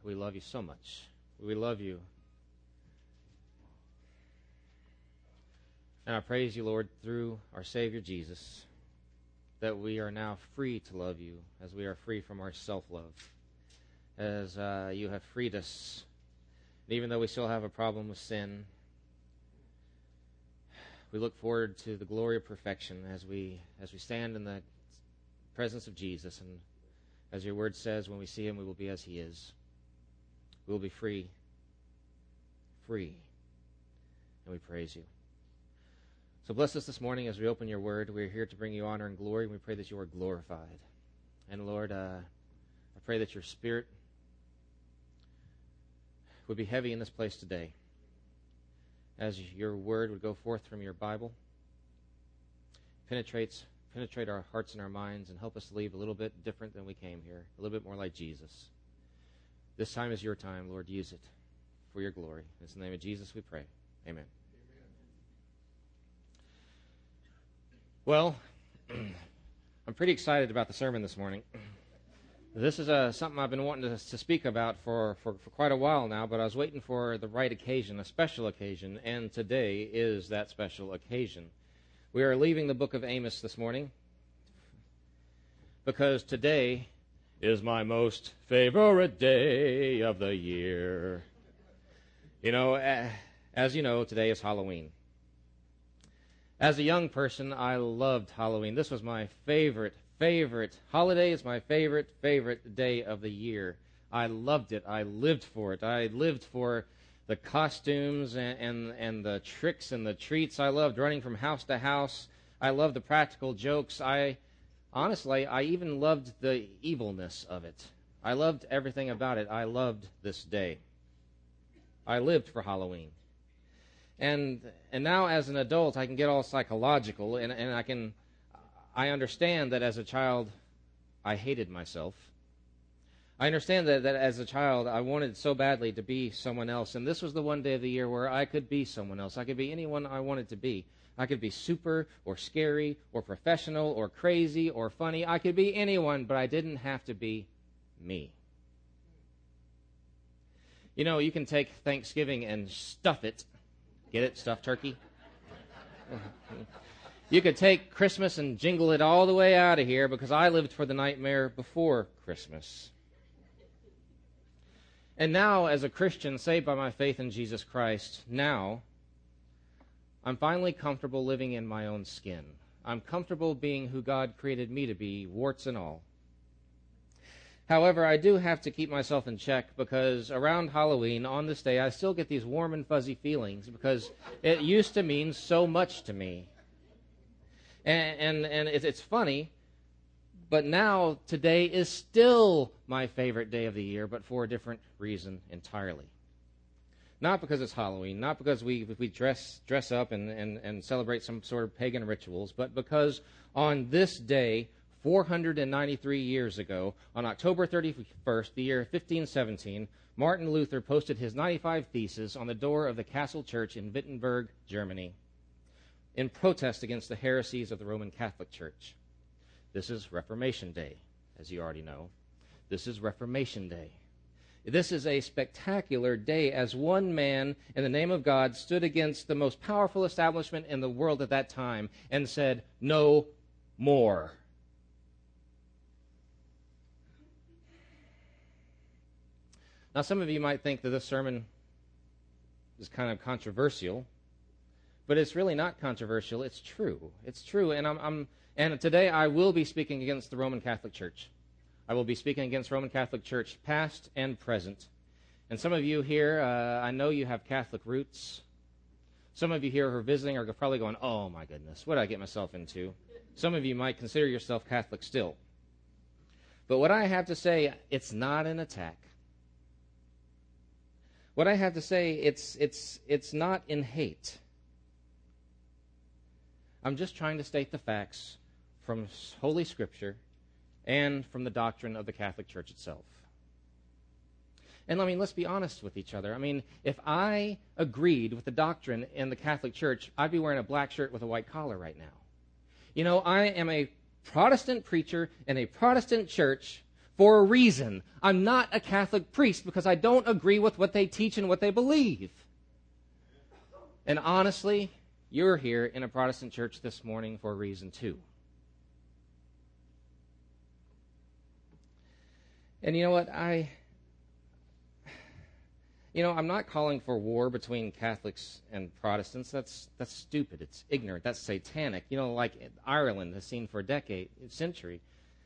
we love you so much. We love you. And I praise you, Lord, through our Savior Jesus, that we are now free to love you as we are free from our self-love, as you have freed us. And even though we still have a problem with sin, we look forward to the glory of perfection as we stand in the presence of Jesus. And as your word says, when we see him, we will be as he is. We will be free. And we praise you. So bless us this morning as we open your word. We're here to bring you honor and glory, and we pray that you are glorified. And Lord, I pray that your Spirit would be heavy in this place today, as your word would go forth from your Bible, penetrate our hearts and our minds, and help us to leave a little bit different than we came here, a little bit more like Jesus. This time is your time, Lord. Use it for your glory. In the name of Jesus we pray. Amen. Well, I'm pretty excited about the sermon this morning. This is something I've been wanting to speak about for quite a while now, but I was waiting for the right occasion, a special occasion, and today is that special occasion. We are leaving the book of Amos this morning because today is my most favorite day of the year. You know, as you know, today is Halloween. As a young person, I loved Halloween. This was my favorite holiday. It's my favorite day of the year. I loved it. I lived for it. I lived for the costumes and the tricks and the treats. I loved running from house to house. I loved the practical jokes. Honestly, I even loved the evilness of it. I loved everything about it. I loved this day. I lived for Halloween. And now as an adult, I can get all psychological, and I understand that as a child, I hated myself. I understand that as a child, I wanted so badly to be someone else, and this was the one day of the year where I could be someone else. I could be anyone I wanted to be. I could be super or scary or professional or crazy or funny. I could be anyone, but I didn't have to be me. You know, you can take Thanksgiving and stuff it. Get it? Stuffed turkey? You could take Christmas and jingle it all the way out of here, because I lived for the nightmare before Christmas. And now, as a Christian saved by my faith in Jesus Christ, now I'm finally comfortable living in my own skin. I'm comfortable being who God created me to be, warts and all. However, I do have to keep myself in check, because around Halloween, on this day, I still get these warm and fuzzy feelings, because it used to mean so much to me. And it's funny, but now today is still my favorite day of the year, but for a different reason entirely. Not because it's Halloween, not because we dress up and celebrate some sort of pagan rituals, but because on this day, 493 years ago, on October 31st, the year 1517, Martin Luther posted his 95 Theses on the door of the Castle Church in Wittenberg, Germany, in protest against the heresies of the Roman Catholic Church. This is Reformation Day, as you already know. This is Reformation Day. This is a spectacular day, as one man in the name of God stood against the most powerful establishment in the world at that time and said, "No more." Now, some of you might think that this sermon is kind of controversial, but it's really not controversial. It's true. It's true, and today I will be speaking against the Roman Catholic Church. I will be speaking against Roman Catholic Church, past and present. And some of you here, I know you have Catholic roots. Some of you here who are visiting are probably going, "Oh my goodness, what did I get myself into?" Some of you might consider yourself Catholic still. But what I have to say, it's not an attack. What I have to say, it's not in hate. I'm just trying to state the facts from Holy Scripture and from the doctrine of the Catholic Church itself. And let's be honest with each other. If I agreed with the doctrine in the Catholic Church, I'd be wearing a black shirt with a white collar right now. I am a Protestant preacher in a Protestant church for a reason. I'm not a Catholic priest because I don't agree with what they teach and what they believe. And honestly, you're here in a Protestant church this morning for a reason too. And you know what? I'm not calling for war between Catholics and Protestants. That's stupid. It's ignorant. That's satanic. Like Ireland has seen for a century.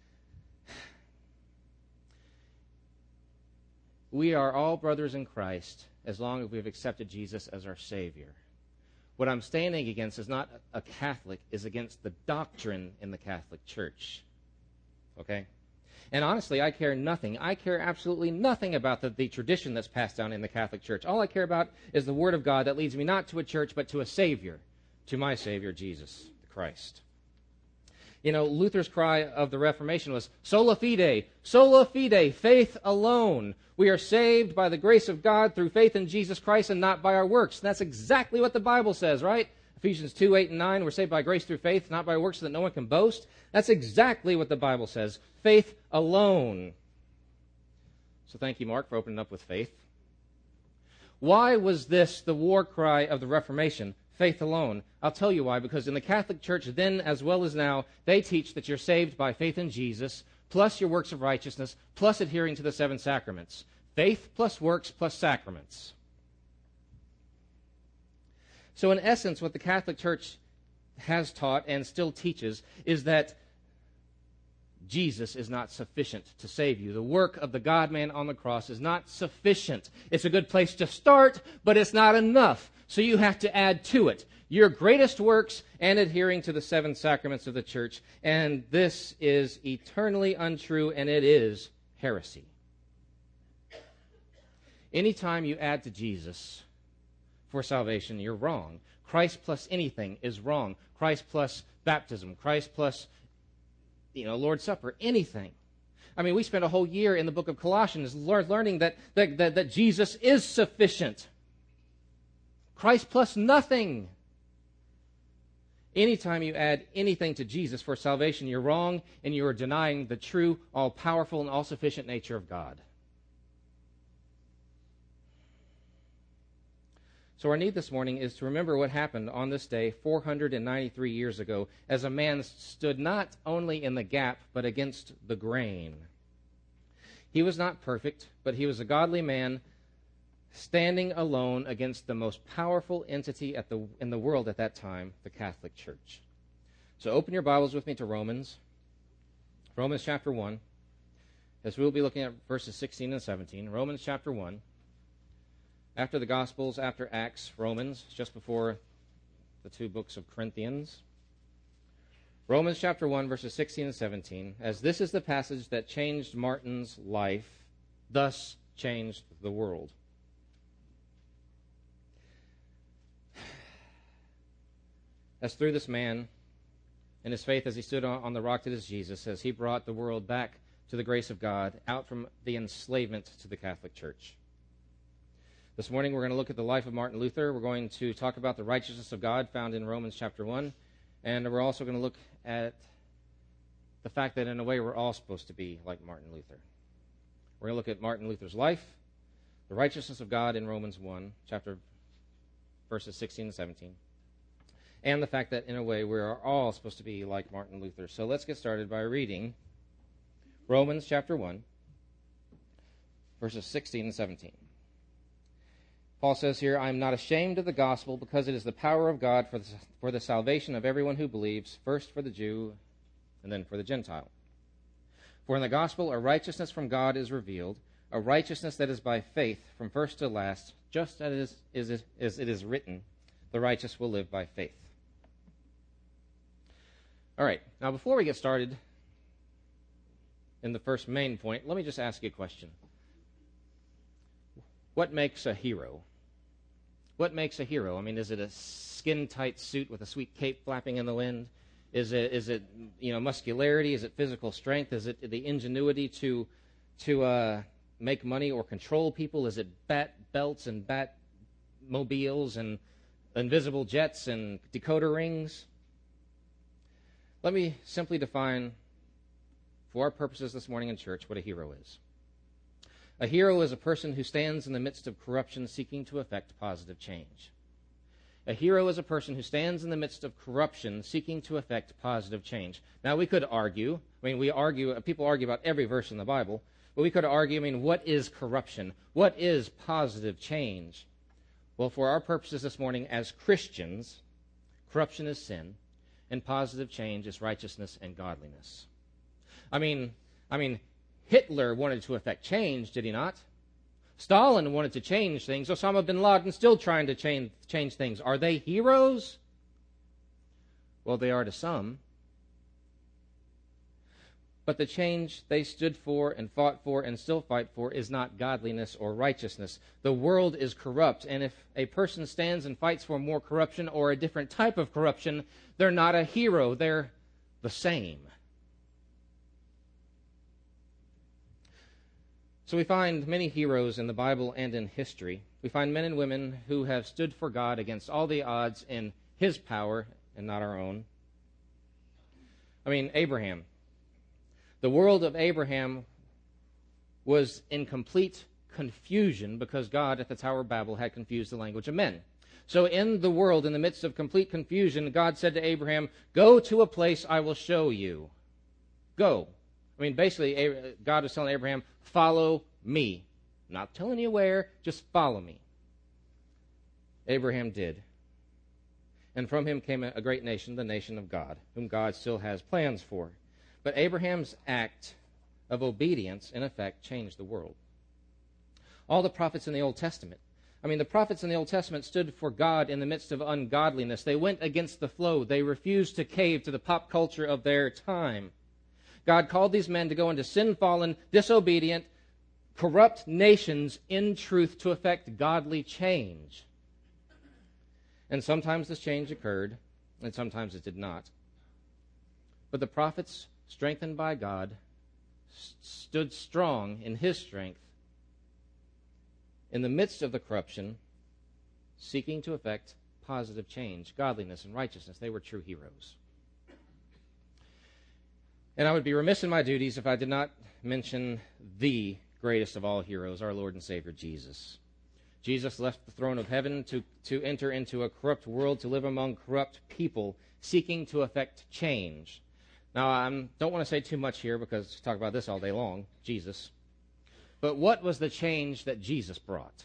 We are all brothers in Christ as long as we've accepted Jesus as our Savior. What I'm standing against is not a Catholic, is against the doctrine in the Catholic Church. Okay? And honestly, I care nothing. I care absolutely nothing about the tradition that's passed down in the Catholic Church. All I care about is the Word of God that leads me not to a church, but to a Savior, to my Savior, Jesus Christ. Luther's cry of the Reformation was, sola fide, faith alone. We are saved by the grace of God through faith in Jesus Christ and not by our works. And that's exactly what the Bible says, right? Ephesians 2, 8, and 9, we're saved by grace through faith, not by works so that no one can boast. That's exactly what the Bible says. Faith alone. So thank you, Mark, for opening up with faith. Why was this the war cry of the Reformation? Faith alone. I'll tell you why. Because in the Catholic Church, then as well as now, they teach that you're saved by faith in Jesus, plus your works of righteousness, plus adhering to the 7 sacraments. Faith plus works plus sacraments. So in essence, what the Catholic Church has taught and still teaches is that Jesus is not sufficient to save you. The work of the God-man on the cross is not sufficient. It's a good place to start, but it's not enough. So you have to add to it your greatest works and adhering to the 7 sacraments of the church. And this is eternally untrue, and it is heresy. Anytime you add to Jesus for salvation, you're wrong. Christ plus anything is wrong. Christ plus baptism, Christ plus Lord's Supper, anything. I mean, we spent a whole year in the book of Colossians learning that Jesus is sufficient. Christ plus nothing. Anytime you add anything to Jesus for salvation, you're wrong, and you are denying the true, all-powerful, and all-sufficient nature of God. So our need this morning is to remember what happened on this day 493 years ago as a man stood not only in the gap, but against the grain. He was not perfect, but he was a godly man standing alone against the most powerful entity in the world at that time, the Catholic Church. So open your Bibles with me to Romans chapter 1, as we'll be looking at verses 16 and 17. Romans chapter 1. After the Gospels, after Acts, Romans, just before the 2 books of Corinthians. Romans chapter 1, verses 16 and 17, as this is the passage that changed Martin's life, thus changed the world. As through this man and his faith as he stood on the rock that is Jesus, as he brought the world back to the grace of God, out from the enslavement to the Catholic Church. This morning we're going to look at the life of Martin Luther. We're going to talk about the righteousness of God found in Romans chapter 1. And we're also going to look at the fact that in a way we're all supposed to be like Martin Luther. We're going to look at Martin Luther's life, the righteousness of God in Romans 1, verses 16 and 17. And the fact that in a way we are all supposed to be like Martin Luther. So let's get started by reading Romans chapter 1, verses 16 and 17. Paul says here, I am not ashamed of the gospel because it is the power of God for the salvation of everyone who believes, first for the Jew and then for the Gentile. For in the gospel a righteousness from God is revealed, a righteousness that is by faith from first to last, just as it is written, the righteous will live by faith. All right, now before we get started in the first main point, let me just ask you a question. What makes a hero? What makes a hero? I mean, is it a skin-tight suit with a sweet cape flapping in the wind? Is it muscularity? Is it physical strength? Is it the ingenuity to make money or control people? Is it bat belts and bat mobiles and invisible jets and decoder rings? Let me simply define for our purposes this morning in church, what a hero is. A hero is a person who stands in the midst of corruption seeking to effect positive change. A hero is a person who stands in the midst of corruption seeking to effect positive change. Now, we could argue, people argue about every verse in the Bible, but we could argue, what is corruption? What is positive change? Well, for our purposes this morning as Christians, corruption is sin, and positive change is righteousness and godliness. Hitler wanted to effect change, did he not? Stalin wanted to change things. Osama bin Laden still trying to change things. Are they heroes? Well, they are to some. But the change they stood for and fought for and still fight for is not godliness or righteousness. The world is corrupt, and if a person stands and fights for more corruption or a different type of corruption, they're not a hero. They're the same. So we find many heroes in the Bible and in history. We find men and women who have stood for God against all the odds in His power and not our own. Abraham. The world of Abraham was in complete confusion because God at the Tower of Babel had confused the language of men. So in the world, in the midst of complete confusion, God said to Abraham, "Go to a place I will show you." Go. Basically, God was telling Abraham, follow me. I'm not telling you where, just follow me. Abraham did. And from him came a great nation, the nation of God, whom God still has plans for. But Abraham's act of obedience, in effect, changed the world. All the prophets in the Old Testament. The prophets in the Old Testament stood for God in the midst of ungodliness. They went against the flow. They refused to cave to the pop culture of their time. God called these men to go into sin-fallen, disobedient, corrupt nations in truth to effect godly change. And sometimes this change occurred, and sometimes it did not. But the prophets, strengthened by God, stood strong in His strength in the midst of the corruption, seeking to effect positive change, godliness, and righteousness. They were true heroes. And I would be remiss in my duties if I did not mention the greatest of all heroes, our Lord and Savior, Jesus. Jesus left the throne of heaven to enter into a corrupt world, to live among corrupt people, seeking to effect change. Now, I don't want to say too much here because we talk about this all day long, Jesus. But what was the change that Jesus brought?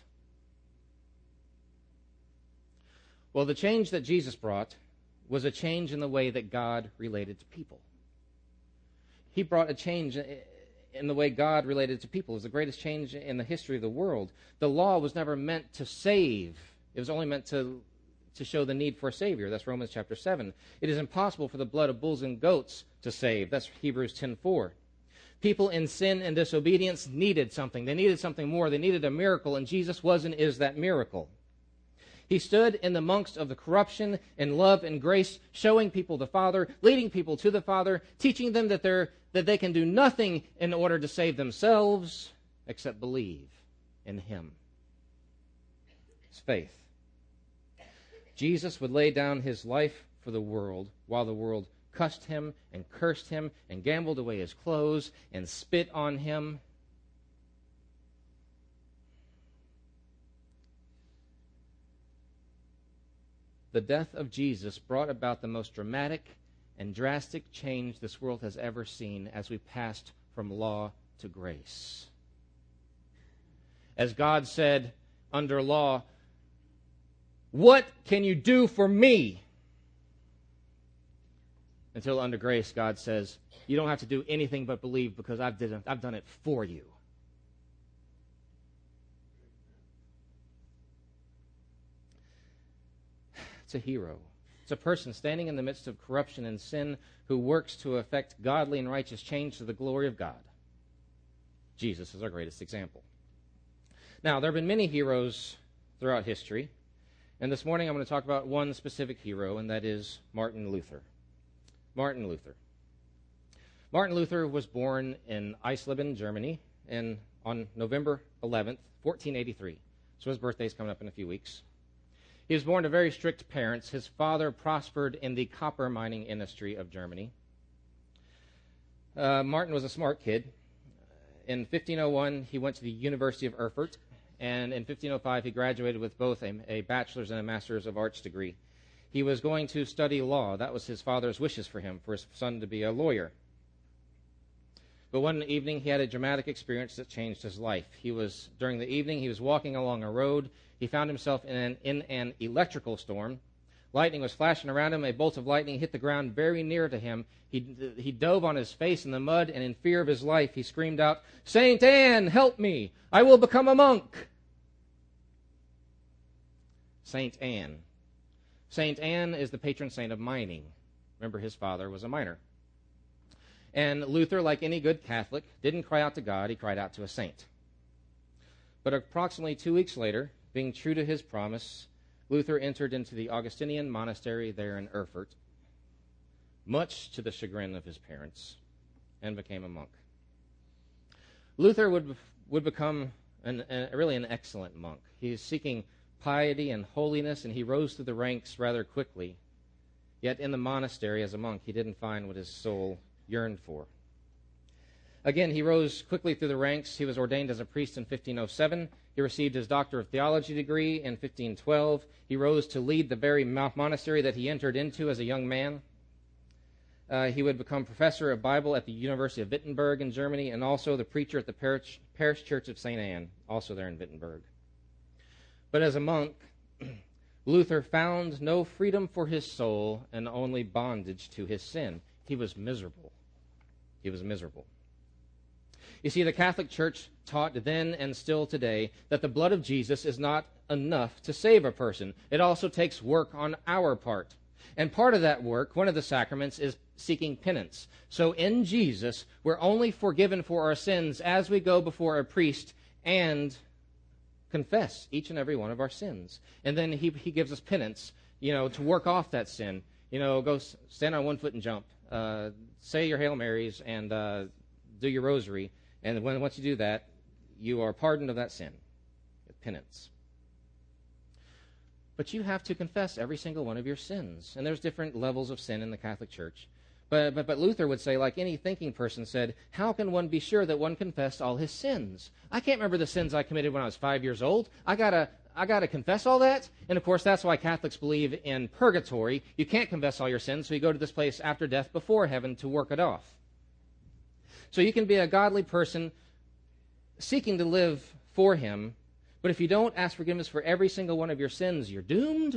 Well, the change that Jesus brought was a change in the way that God related to people. He brought a change in the way God related to people. It was the greatest change in the history of the world. The law was never meant to save. It was only meant to show the need for a Savior. That's Romans chapter 7. It is impossible for the blood of bulls and goats to save. That's Hebrews 10:4. People in sin and disobedience needed something. They needed something more. They needed a miracle, and Jesus was and is that miracle. He stood in the amongst of the corruption in love and grace, showing people the Father, leading people to the Father, teaching them that they can do nothing in order to save themselves except believe in Him. It's faith. Jesus would lay down His life for the world while the world cussed Him and cursed Him and gambled away His clothes and spit on Him. The death of Jesus brought about the most dramatic and drastic change this world has ever seen as we passed from law to grace. As God said under law, "What can you do for me?" Until under grace, God says, "You don't have to do anything but believe because I've done it for you." It's a hero. It's a person standing in the midst of corruption and sin who works to effect godly and righteous change to the glory of God. Jesus is our greatest example. Now, there have been many heroes throughout history, and this morning I'm going to talk about one specific hero, and that is Martin Luther. Martin Luther. Martin Luther was born in Eisleben, Germany, on November 11th, 1483. So his birthday's coming up in a few weeks. He was born to very strict parents. His father prospered in the copper mining industry of Germany. Martin was a smart kid. In 1501, he went to the University of Erfurt, and in 1505, he graduated with both a bachelor's and a master's of arts degree. He was going to study law. That was his father's wishes for him, for his son to be a lawyer. But one evening, he had a dramatic experience that changed his life. During the evening, he was walking along a road. He found himself in an electrical storm. Lightning was flashing around him. A bolt of lightning hit the ground very near to him. He dove on his face in the mud, and in fear of his life, he screamed out, "Saint Anne, help me! I will become a monk!" Saint Anne. Saint Anne is the patron saint of mining. Remember, his father was a miner. And Luther, like any good Catholic, didn't cry out to God, he cried out to a saint. But approximately 2 weeks later, being true to his promise, Luther entered into the Augustinian monastery there in Erfurt, much to the chagrin of his parents, and became a monk. Luther would become really an excellent monk. He is seeking piety and holiness, and he rose through the ranks rather quickly. Yet in the monastery as a monk, he didn't find what his soul yearned for. Again, he rose quickly through the ranks. He was ordained as a priest in 1507. He received his Doctor of Theology degree in 1512. He rose to lead the very monastery that he entered into as a young man. He would become professor of Bible at the University of Wittenberg in Germany, and also the preacher at the parish church of St. Anne, also there in Wittenberg. But as a monk, Luther found no freedom for his soul and only bondage to his sin. He was miserable. He was miserable. You see, the Catholic Church taught then and still today that the blood of Jesus is not enough to save a person. It also takes work on our part. And part of that work, one of the sacraments, is seeking penance. So in Jesus, we're only forgiven for our sins as we go before a priest and confess each and every one of our sins. And then he gives us penance, to work off that sin. Go stand on one foot and jump. Say your Hail Marys and do your rosary. And once you do that, you are pardoned of that sin. Penance. But you have to confess every single one of your sins. And there's different levels of sin in the Catholic Church. But Luther would say, like any thinking person said, how can one be sure that one confessed all his sins? I can't remember the sins I committed when I was 5 years old. I gotta confess all that? And of course, that's why Catholics believe in purgatory. You can't confess all your sins, so you go to this place after death before heaven to work it off. So you can be a godly person seeking to live for him, but if you don't ask forgiveness for every single one of your sins, you're doomed.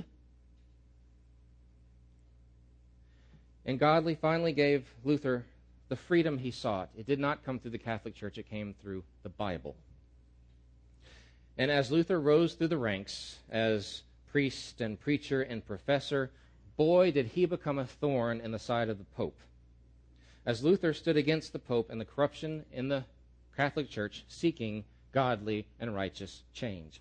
And God finally gave Luther the freedom he sought. It did not come through the Catholic Church, it came through the Bible. And as Luther rose through the ranks as priest and preacher and professor, boy, did he become a thorn in the side of the Pope. As Luther stood against the Pope and the corruption in the Catholic Church, seeking godly and righteous change.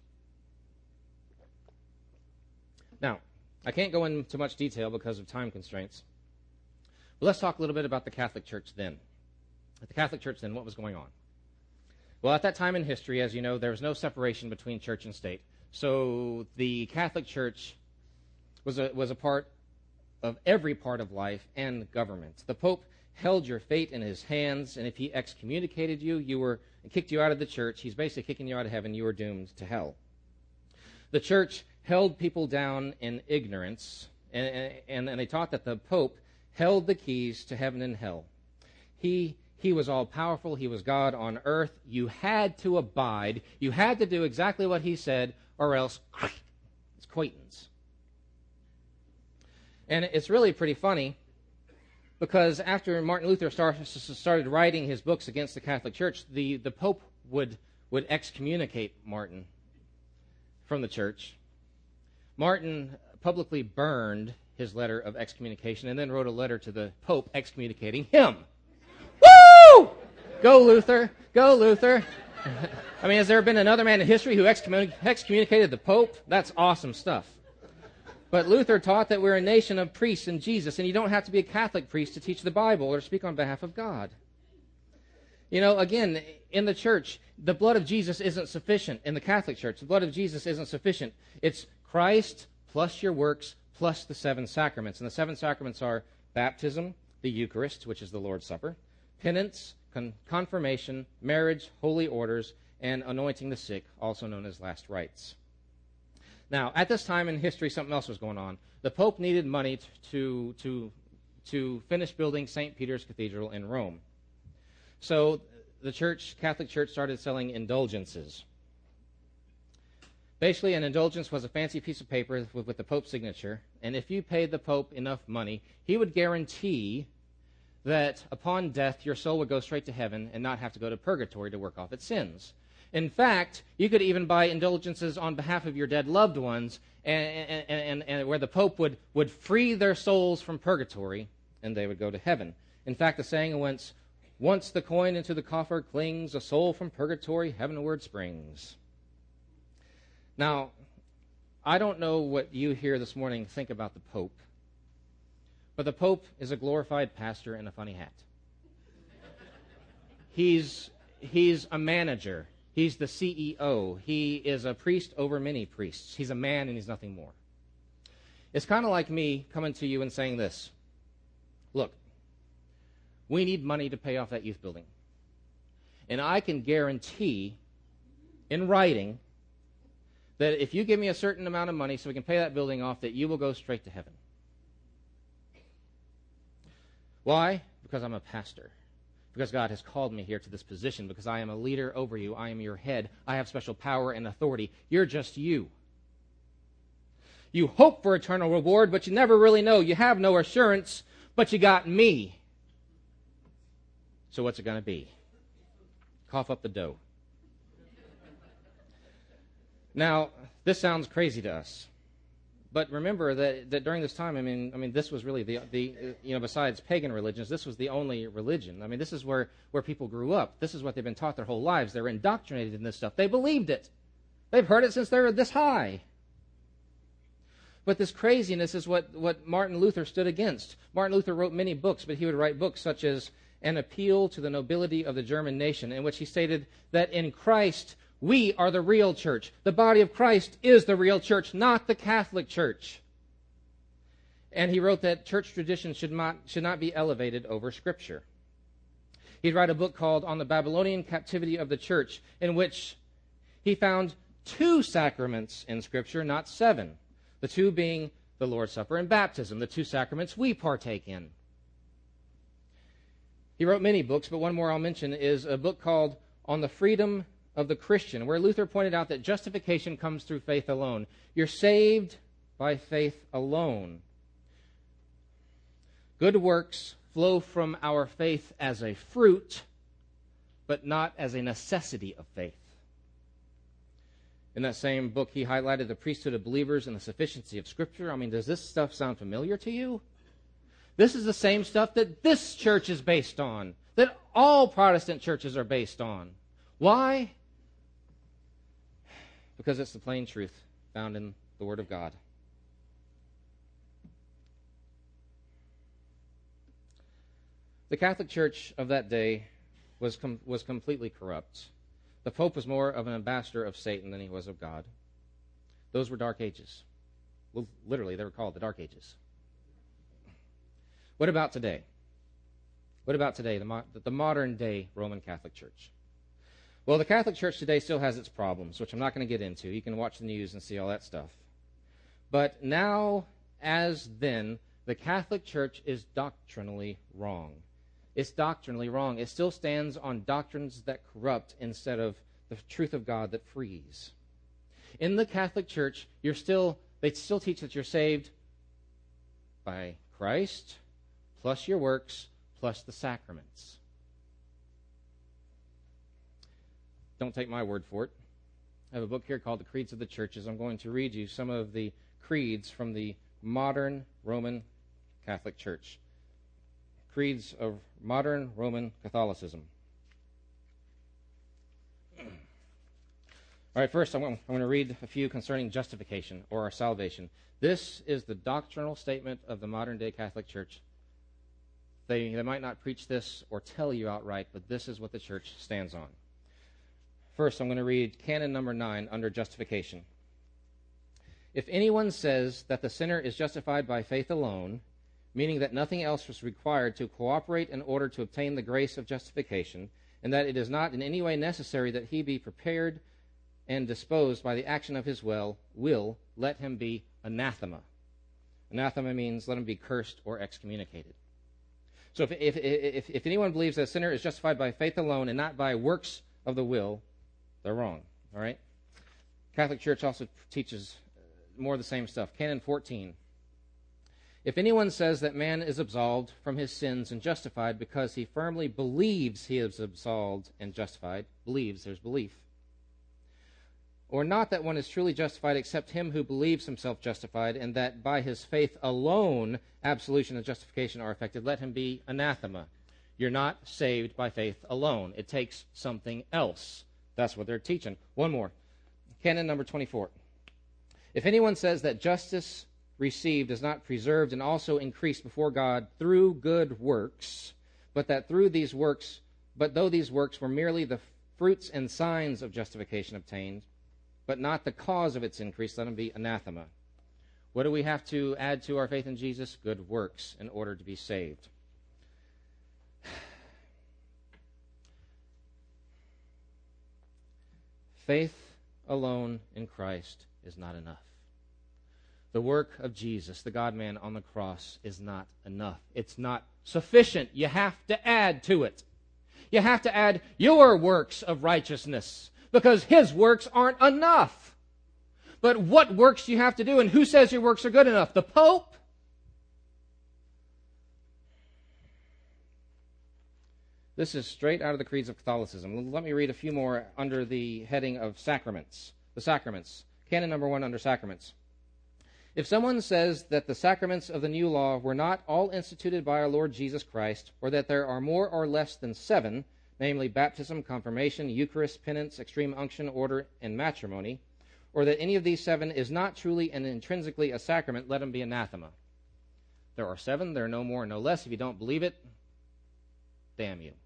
Now, I can't go into much detail because of time constraints, but let's talk a little bit about the Catholic Church then. At the Catholic Church then, what was going on? Well, at that time in history, as you know, there was no separation between church and state. So the Catholic Church was a part of every part of life and government. The Pope held your fate in his hands, and if he excommunicated you, and kicked you out of the church, he's basically kicking you out of heaven, you were doomed to hell. The church held people down in ignorance, and they taught that the Pope held the keys to heaven and hell. He was all-powerful. He was God on earth. You had to abide. You had to do exactly what he said, or else it's quaintance. And it's really pretty funny, because after Martin Luther started writing his books against the Catholic Church, the Pope would excommunicate Martin from the church. Martin publicly burned his letter of excommunication and then wrote a letter to the Pope excommunicating him. Woo! Go Luther! Go Luther! I mean, has there been another man in history who excommunicated the Pope? That's awesome stuff. But Luther taught that we're a nation of priests in Jesus, and you don't have to be a Catholic priest to teach the Bible or speak on behalf of God. Again, in the church, the blood of Jesus isn't sufficient. In the Catholic Church, the blood of Jesus isn't sufficient. It's Christ plus your works plus the 7 sacraments. And the 7 sacraments are baptism, the Eucharist, which is the Lord's Supper, penance, confirmation, marriage, holy orders, and anointing the sick, also known as last rites. Now, at this time in history, something else was going on. The Pope needed money to finish building St. Peter's Cathedral in Rome. So the Catholic Church started selling indulgences. Basically, an indulgence was a fancy piece of paper with the Pope's signature, and if you paid the Pope enough money, he would guarantee that upon death your soul would go straight to heaven and not have to go to purgatory to work off its sins. In fact, you could even buy indulgences on behalf of your dead loved ones, and where the Pope would free their souls from purgatory, and they would go to heaven. In fact, the saying went, "Once the coin into the coffer clings, a soul from purgatory heavenward springs." Now, I don't know what you here this morning think about the Pope, but the Pope is a glorified pastor in a funny hat. He's a manager. He's the CEO. He is a priest over many priests. He's a man and he's nothing more. It's kind of like me coming to you and saying this. Look, we need money to pay off that youth building. And I can guarantee in writing that if you give me a certain amount of money so we can pay that building off, that you will go straight to heaven. Why? Because I'm a pastor. Because God has called me here to this position. Because I am a leader over you. I am your head. I have special power and authority. You're just you. You hope for eternal reward, but you never really know. You have no assurance, but you got me. So what's it going to be? Cough up the dough. Now, this sounds crazy to us. But remember that during this time, I mean, this was really the besides pagan religions, this was the only religion. I mean, this is where people grew up. This is what they've been taught their whole lives. They're indoctrinated in this stuff. They believed it. They've heard it since they were this high. But this craziness is what Martin Luther stood against. Martin Luther wrote many books, but he would write books such as An Appeal to the Nobility of the German Nation, in which he stated that in Christ we are the real church. The body of Christ is the real church, not the Catholic Church. And he wrote that church tradition should not be elevated over Scripture. He'd write a book called On the Babylonian Captivity of the Church, in which he found 2 sacraments in Scripture, not 7. The 2 being the Lord's Supper and baptism, the 2 sacraments we partake in. He wrote many books, but one more I'll mention is a book called On the Freedom of the Christian, where Luther pointed out that justification comes through faith alone. You're saved by faith alone. Good works flow from our faith as a fruit, but not as a necessity of faith. In that same book, he highlighted the priesthood of believers and the sufficiency of Scripture. I mean, does this stuff sound familiar to you? This is the same stuff that this church is based on, that all Protestant churches are based on. Why? Because it's the plain truth found in the Word of God. The Catholic Church of that day was completely corrupt. The Pope was more of an ambassador of Satan than he was of God. Those were dark ages. Well, literally, they were called the Dark Ages. What about today? What about today, the modern-day Roman Catholic Church? Well, the Catholic Church today still has its problems, which I'm not going to get into. You can watch the news and see all that stuff. But now, as then, the Catholic Church is doctrinally wrong. It's doctrinally wrong. It still stands on doctrines that corrupt instead of the truth of God that frees. In the Catholic Church, they still teach that you're saved by Christ, plus your works, plus the sacraments. Don't take my word for it. I have a book here called The Creeds of the Churches. I'm going to read you some of the creeds from the modern Roman Catholic Church. Creeds of modern Roman Catholicism. All right, first I'm going to read a few concerning justification or our salvation. This is the doctrinal statement of the modern-day Catholic Church. They might not preach this or tell you outright, but this is what the Church stands on. First, I'm going to read canon number 9 under justification. If anyone says that the sinner is justified by faith alone, meaning that nothing else was required to cooperate in order to obtain the grace of justification, and that it is not in any way necessary that he be prepared and disposed by the action of his will, let him be anathema. Anathema means let him be cursed or excommunicated. So if anyone believes that a sinner is justified by faith alone and not by works of the will, they're wrong. All right? Catholic Church also teaches more of the same stuff. Canon 14. If anyone says that man is absolved from his sins and justified because he firmly believes he is absolved and justified, believes, there's belief, or not that one is truly justified except him who believes himself justified, and that by his faith alone absolution and justification are effected, let him be anathema. You're not saved by faith alone. It takes something else. That's what they're teaching. One more. Canon number 24. If anyone says that justice received is not preserved and also increased before God through good works, but though these works were merely the fruits and signs of justification obtained, but not the cause of its increase, let him be anathema. What do we have to add to our faith in Jesus? Good works in order to be saved. Faith alone in Christ is not enough. The work of Jesus, the God-man on the cross, is not enough. It's not sufficient. You have to add to it. You have to add your works of righteousness, because his works aren't enough. But what works do you have to do, and who says your works are good enough? The Pope? This is straight out of the creeds of Catholicism. Let me read a few more under the heading of sacraments. The sacraments. Canon number 1 under sacraments. If someone says that the sacraments of the new law were not all instituted by our Lord Jesus Christ, or that there are more or less than 7, namely baptism, confirmation, Eucharist, penance, extreme unction, order, and matrimony, or that any of these 7 is not truly and intrinsically a sacrament, let him be anathema. There are 7, there are no more, no less. If you don't believe it, damn you.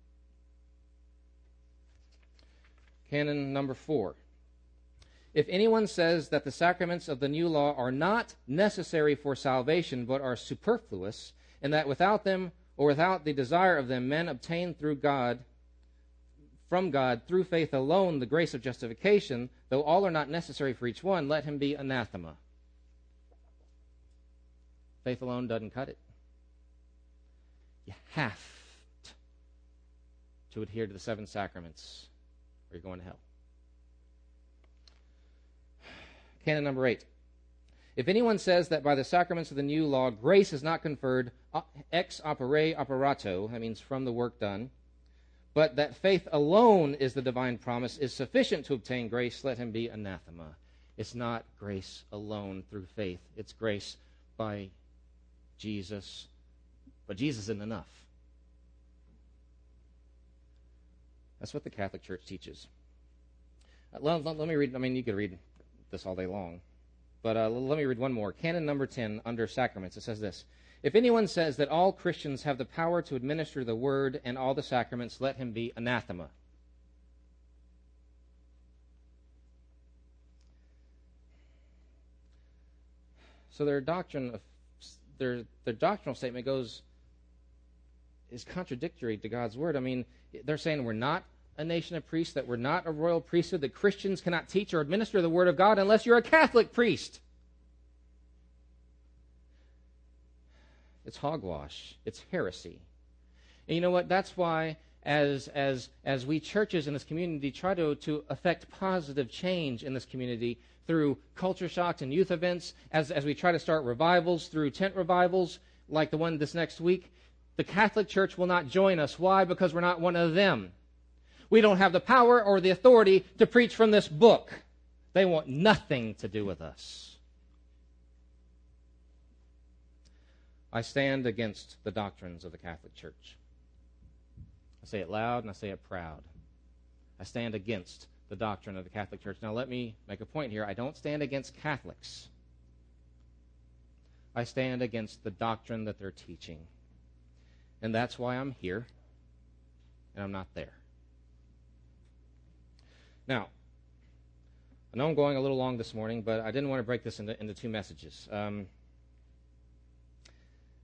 Canon number 4. If anyone says that the sacraments of the new law are not necessary for salvation, but are superfluous, and that without them or without the desire of them men obtain from God through faith alone the grace of justification, though all are not necessary for each one, let him be anathema. Faith alone doesn't cut it. You have to adhere to the 7 sacraments, or you're going to hell. Canon number 8. If anyone says that by the sacraments of the new law grace is not conferred ex opere operato, that means from the work done, but that faith alone is the divine promise, is sufficient to obtain grace, let him be anathema. It's not grace alone through faith. It's grace by Jesus. But Jesus isn't enough. That's what the Catholic Church teaches. Let me read, you could read this all day long. But let me read one more. Canon number 10 under sacraments. It says this. If anyone says that all Christians have the power to administer the word and all the sacraments, let him be anathema. So their doctrinal statement is contradictory to God's word. They're saying we're not a nation of priests, that we're not a royal priesthood, that Christians cannot teach or administer the word of God unless you're a Catholic priest. It's hogwash. It's heresy. And you know what? That's why as we churches in this community try to affect positive change in this community through culture shocks and youth events, as we try to start revivals through tent revivals like the one this next week, the Catholic Church will not join us. Why? Because we're not one of them. We don't have the power or the authority to preach from this book. They want nothing to do with us. I stand against the doctrines of the Catholic Church. I say it loud and I say it proud. I stand against the doctrine of the Catholic Church. Now let me make a point here. I don't stand against Catholics. I stand against the doctrine that they're teaching. And that's why I'm here and I'm not there. Now, I know I'm going a little long this morning, but I didn't want to break this into 2 messages.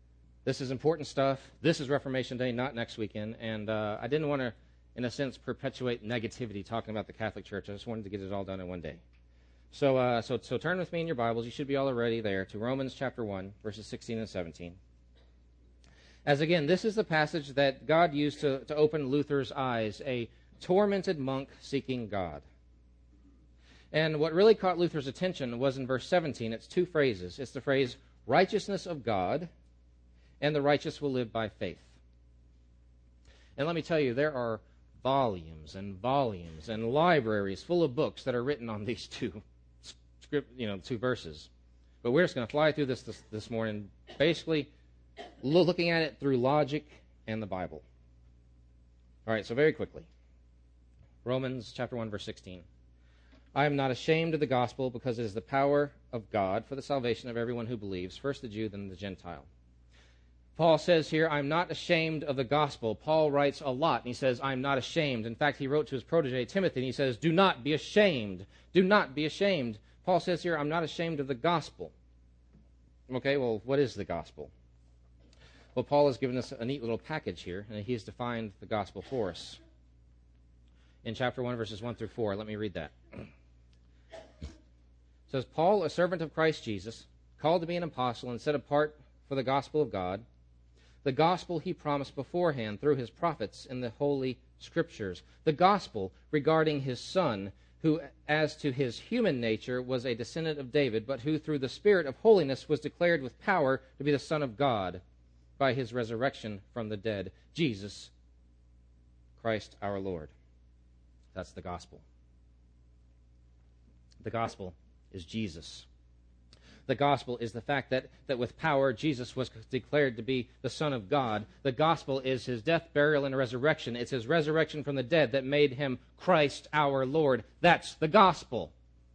This is important stuff. This is Reformation Day, not next weekend. And I didn't want to, in a sense, perpetuate negativity talking about the Catholic Church. I just wanted to get it all done in one day. So turn with me in your Bibles. You should be already there to Romans chapter 1, verses 16 and 17. As again, this is the passage that God used to open Luther's eyes, a tormented monk seeking God. And what really caught Luther's attention was in verse 17. It's two phrases. It's the phrase, righteousness of God, and the righteous will live by faith. And let me tell you, there are volumes and volumes and libraries full of books that are written on these two verses. But we're just going to fly through this morning, basically looking at it through logic and the Bible. All right, so very quickly. Romans chapter 1, verse 16. I am not ashamed of the gospel, because it is the power of God for the salvation of everyone who believes, first the Jew, then the Gentile. Paul says here, I'm not ashamed of the gospel. Paul writes a lot, and he says, I'm not ashamed. In fact, he wrote to his protege, Timothy, and he says, do not be ashamed. Do not be ashamed. Paul says here, I'm not ashamed of the gospel. Okay, well, what is the gospel? Well, Paul has given us a neat little package here, and he has defined the gospel for us. In chapter 1, verses 1 through 4, let me read that. It says, Paul, a servant of Christ Jesus, called to be an apostle and set apart for the gospel of God, the gospel he promised beforehand through his prophets in the Holy Scriptures, the gospel regarding his Son, who as to his human nature was a descendant of David, but who through the Spirit of holiness was declared with power to be the Son of God by his resurrection from the dead, Jesus Christ our Lord. That's the gospel. The gospel is Jesus. The gospel is the fact that with power, Jesus was declared to be the Son of God. The gospel is his death, burial, and resurrection. It's his resurrection from the dead that made him Christ our Lord. That's the gospel.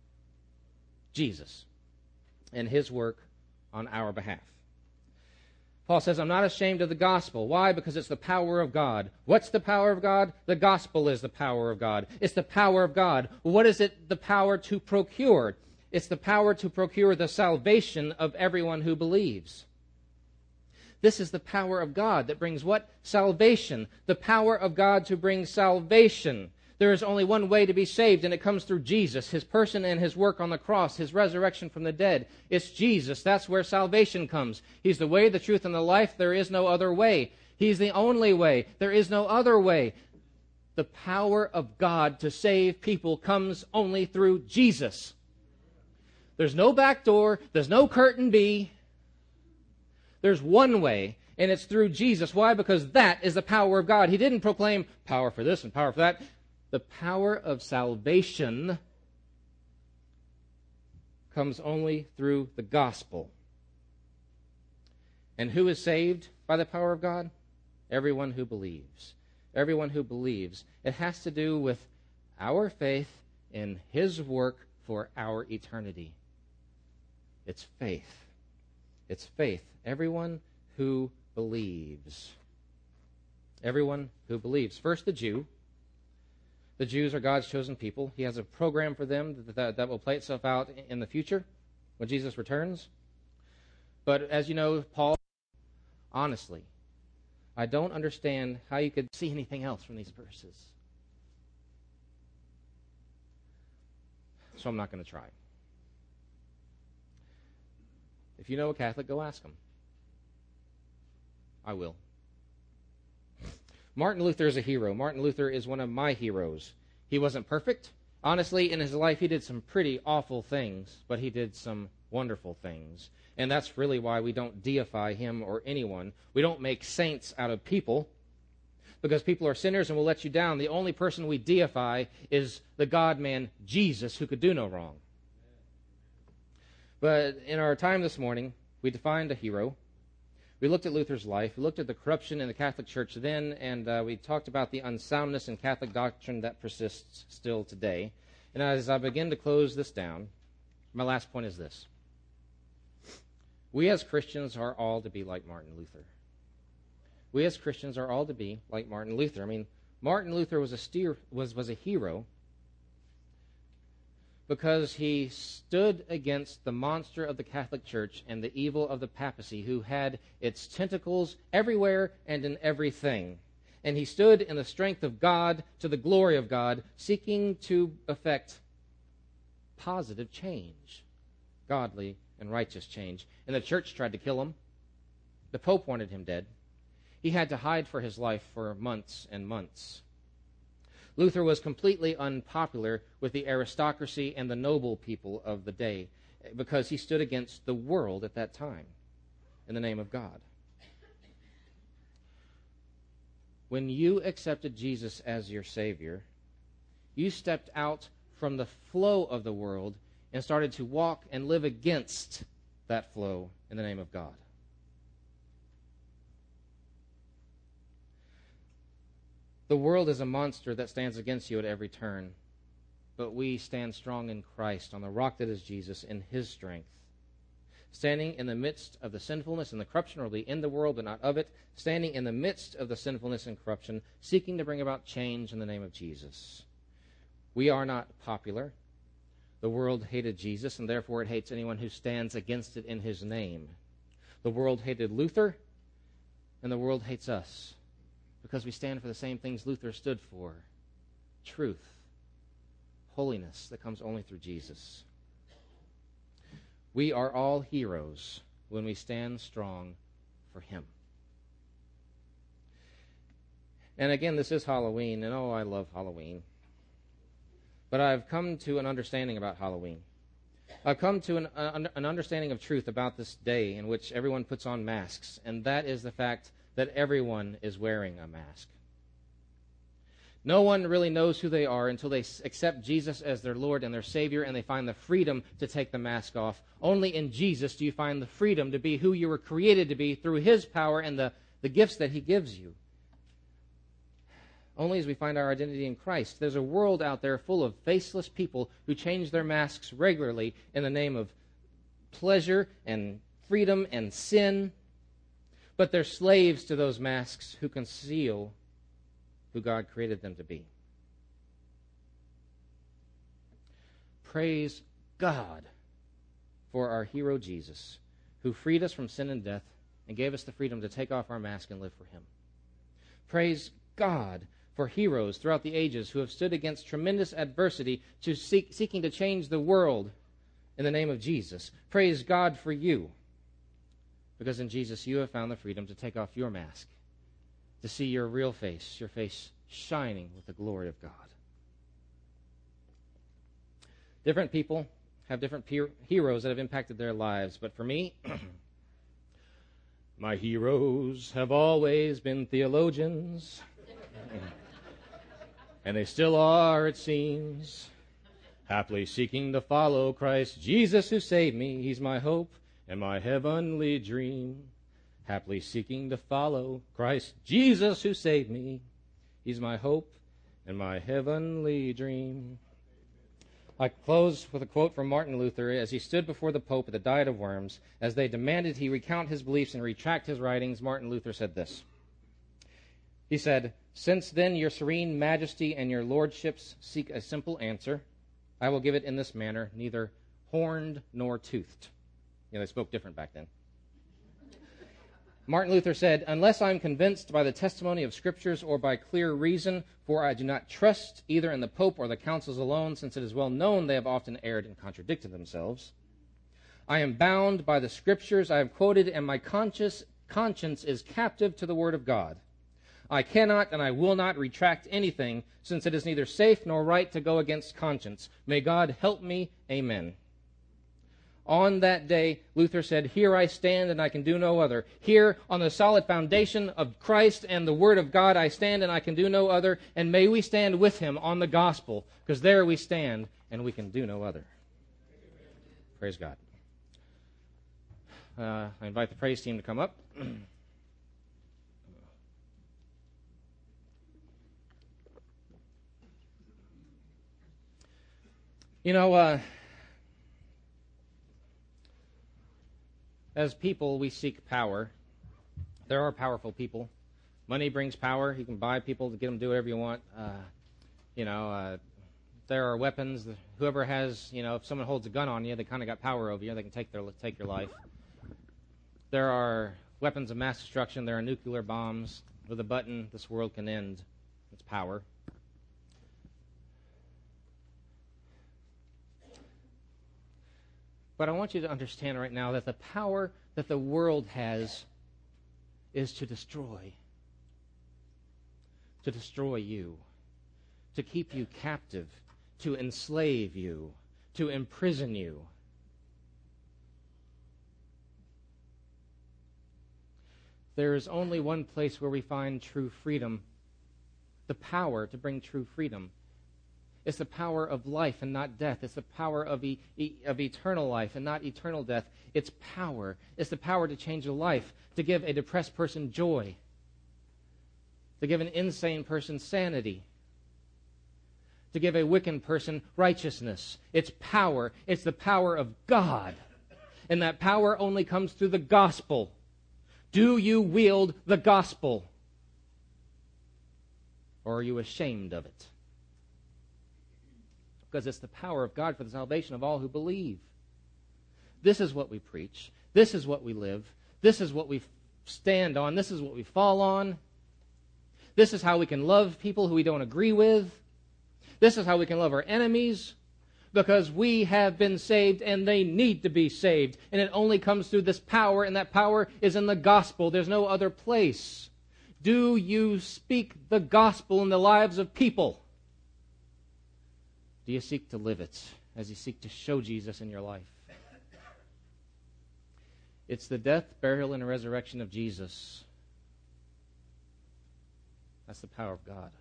Jesus and his work on our behalf. Paul says, I'm not ashamed of the gospel. Why? Because it's the power of God. What's the power of God? The gospel is the power of God. It's the power of God. What is it the power to procure? It's the power to procure the salvation of everyone who believes. This is the power of God that brings what? Salvation. The power of God to bring salvation. There is only one way to be saved, and it comes through Jesus, his person and his work on the cross, his resurrection from the dead. It's Jesus. That's where salvation comes. He's the way, the truth, and the life. There is no other way. He's the only way. There is no other way. The power of God to save people comes only through Jesus. There's no back door. There's no curtain B. There's one way, and it's through Jesus. Why? Because that is the power of God. He didn't proclaim power for this and power for that. The power of salvation comes only through the gospel. And who is saved by the power of God? Everyone who believes. Everyone who believes. It has to do with our faith in his work for our eternity. It's faith. It's faith. Everyone who believes. Everyone who believes. First, the Jew. The Jews are God's chosen people. He has a program for them that will play itself out in the future when Jesus returns. But as you know, Paul, honestly, I don't understand how you could see anything else from these verses. So I'm not going to try. If you know a Catholic, go ask them. I will. Martin Luther is a hero. Martin Luther is one of my heroes. He wasn't perfect. Honestly, in his life, he did some pretty awful things, but he did some wonderful things. And that's really why we don't deify him or anyone. We don't make saints out of people, because people are sinners and will let you down. The only person we deify is the God-man, Jesus, who could do no wrong. But in our time this morning, we defined a hero. We looked at Luther's life. We looked at the corruption in the Catholic Church then, and we talked about the unsoundness in Catholic doctrine that persists still today. And as I begin to close this down, my last point is this. We as Christians are all to be like Martin Luther. We as Christians are all to be like Martin Luther. I mean, Martin Luther was a hero because he stood against the monster of the Catholic Church and the evil of the papacy, who had its tentacles everywhere and in everything. And he stood in the strength of God to the glory of God, seeking to effect positive change, godly and righteous change. And the church tried to kill him. The Pope wanted him dead. He had to hide for his life for months and months. Luther was completely unpopular with the aristocracy and the noble people of the day because he stood against the world at that time in the name of God. When you accepted Jesus as your Savior, you stepped out from the flow of the world and started to walk and live against that flow in the name of God. The world is a monster that stands against you at every turn, but we stand strong in Christ, on the rock that is Jesus, in his strength. Standing in the midst of the sinfulness and the corruption, or in the world but not of it, standing in the midst of the sinfulness and corruption, seeking to bring about change in the name of Jesus. We are not popular. The world hated Jesus, and therefore it hates anyone who stands against it in his name. The world hated Luther, and the world hates us, because we stand for the same things Luther stood for: truth, holiness that comes only through Jesus. We are all heroes when we stand strong for him. And again, this is Halloween, and I love Halloween. But I've come to an understanding about Halloween. I've come to an understanding of truth about this day in which everyone puts on masks, and that is the fact that everyone is wearing a mask. No one really knows who they are until they accept Jesus as their Lord and their Savior, and they find the freedom to take the mask off. Only in Jesus do you find the freedom to be who you were created to be through his power and the gifts that he gives you. Only as we find our identity in Christ. There's a world out there full of faceless people who change their masks regularly in the name of pleasure and freedom and sin. But they're slaves to those masks who conceal who God created them to be. Praise God for our hero Jesus, who freed us from sin and death and gave us the freedom to take off our mask and live for him. Praise God for heroes throughout the ages who have stood against tremendous adversity seeking to change the world in the name of Jesus. Praise God for you, because in Jesus you have found the freedom to take off your mask, to see your real face, your face shining with the glory of God. Different people have different heroes that have impacted their lives, but for me, my heroes have always been theologians, and they still are, it seems, happily seeking to follow Christ Jesus who saved me. He's my hope and my heavenly dream, happily seeking to follow Christ Jesus who saved me. He's my hope and my heavenly dream. I close with a quote from Martin Luther as he stood before the Pope at the Diet of Worms. As they demanded he recount his beliefs and retract his writings, Martin Luther said this. He said, "Since then your serene majesty and your lordships seek a simple answer, I will give it in this manner, neither horned nor toothed." They spoke different back then. Martin Luther said, "Unless I am convinced by the testimony of Scriptures or by clear reason, for I do not trust either in the Pope or the councils alone, since it is well known they have often erred and contradicted themselves. I am bound by the Scriptures I have quoted, and my conscience is captive to the Word of God. I cannot and I will not retract anything, since it is neither safe nor right to go against conscience. May God help me. Amen." On that day, Luther said, "Here I stand and I can do no other. Here on the solid foundation of Christ and the Word of God I stand and I can do no other. And may we stand with him on the gospel, because there we stand and we can do no other." Praise God. I invite the praise team to come up. As people, we seek power. There are powerful people. Money brings power. You can buy people to get them to do whatever you want. There are weapons. Whoever has, if someone holds a gun on you, they kind of got power over you. They can take your life. There are weapons of mass destruction. There are nuclear bombs. With a button, this world can end. It's power. But I want you to understand right now that the power that the world has is to destroy. To destroy you. To keep you captive. To enslave you. To imprison you. There is only one place where we find true freedom. The power to bring true freedom. It's the power of life and not death. It's the power of eternal life and not eternal death. It's power. It's the power to change a life, to give a depressed person joy, to give an insane person sanity, to give a wicked person righteousness. It's power. It's the power of God. And that power only comes through the gospel. Do you wield the gospel? Or are you ashamed of it? Because it's the power of God for the salvation of all who believe. This is what we preach. This is what we live. This is what we stand on. This is what we fall on. This is how we can love people who we don't agree with. This is how we can love our enemies, because we have been saved and they need to be saved. And it only comes through this power, and that power is in the gospel. There's no other place. Do you speak the gospel in the lives of people? Do you seek to live it as you seek to show Jesus in your life? It's the death, burial, and resurrection of Jesus. That's the power of God.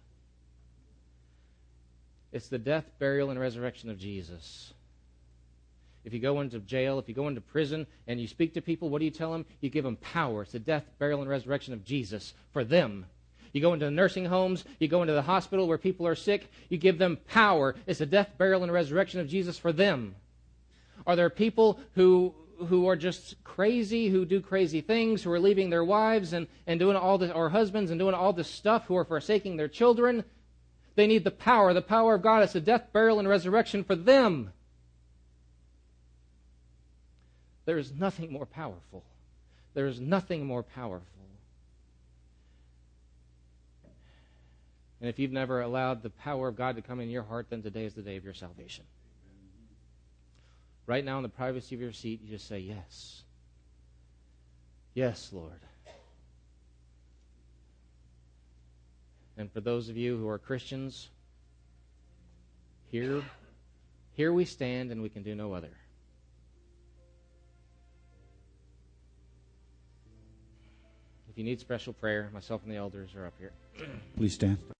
It's the death, burial, and resurrection of Jesus. If you go into jail, if you go into prison, and you speak to people, what do you tell them? You give them power. It's the death, burial, and resurrection of Jesus for them. You go into the nursing homes, you go into the hospital where people are sick, you give them power. It's the death, burial, and resurrection of Jesus for them. Are there people who are just crazy, who do crazy things, who are leaving their wives and doing all this, or husbands and doing all this stuff, who are forsaking their children? They need the power of God. It's the death, burial, and resurrection for them. There is nothing more powerful. There is nothing more powerful. And if you've never allowed the power of God to come in your heart, then today is the day of your salvation. Right now in the privacy of your seat, you just say, yes. Yes, Lord. And for those of you who are Christians, here we stand and we can do no other. If you need special prayer, myself and the elders are up here. Please stand.